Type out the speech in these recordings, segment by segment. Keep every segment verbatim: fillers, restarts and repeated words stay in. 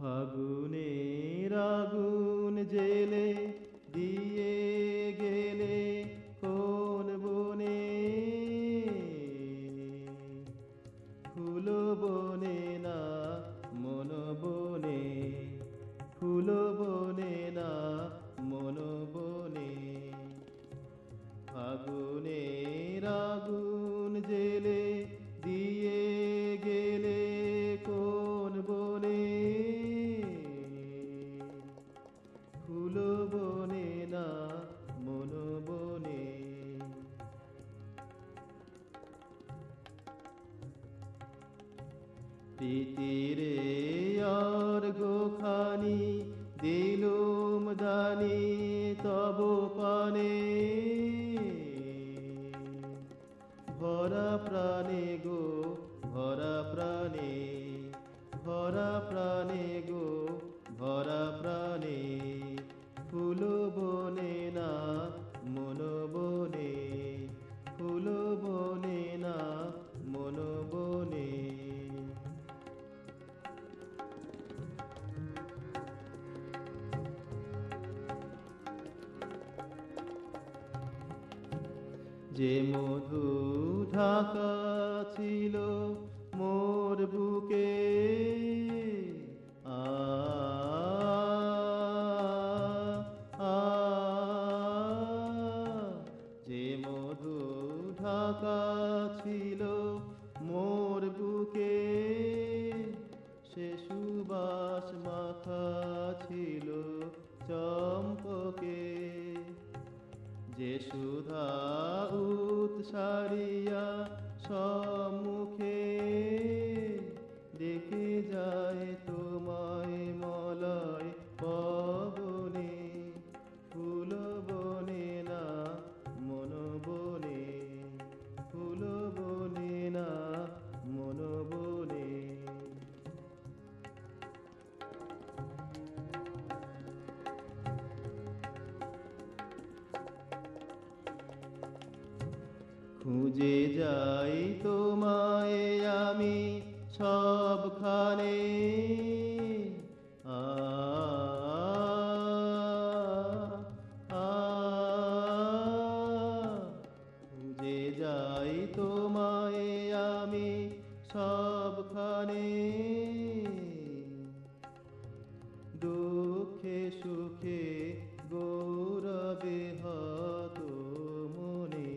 ফাগুনের আগুন জেলে দিয়ে গেলে কোন বনে, ফুল বনে না মন বনে, ফুল বনে না মন বনে। ফাগুনের আগুন জেলে দিয়ে গেলে কোন বনে, ফুল বনে না মন বনে। প্রীতিরে আর গোখানি দিলুম দানি তব পানে, ভরা প্রাণে গো ভরা প্রাণে, ভরা প্রাণে গো ভরা প্রাণে। ফুল বনে না মন বনে, ফুল বনে না মন বনে। যে মধু ঢাকা ছিল মোর বুকে, আ আ যে মধু ঢাকা ছিল মোর বুকে, সে সুবাস মাখা ছিল চম্পকে। যে সুধা উৎসারিয়া সম্মুখে ডেকে যায় তোমায় মলয় পবনে, ফুল বনে না মন বনে, ফুল বনে না মন বনে। খুঁজে যাই তোমায় আমি সবখানে, আ আ খুঁজে যাই তোমায় আমি সবখানে। দুঃখে সুখে গৌরবে হত মনে,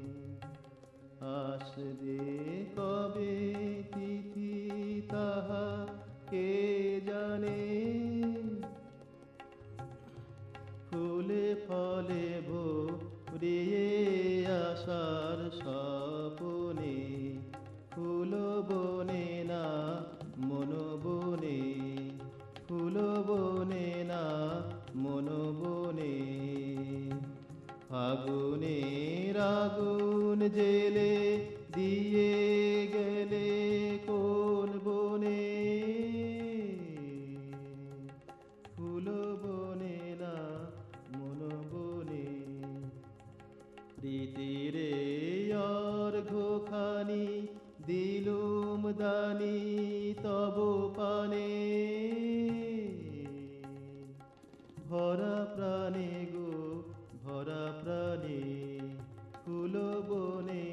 আসবে কবে তিথি তাহা কে জানে। ফুলে ফলে ভরিয়ে আসার স্বপনে, ফুল বনে না মন বনে, ফুল বনে না মন বনে। ফাগুনের আগুন জেলে দিয়ে গেলে কোন বনে, ফুল বনে না মন বনে। প্রীতিরে অর্ঘ্যখানি দিলুম দানি তব পানে, ভরা প্রাণে গো ভরা প্রাণে। ফুল বনে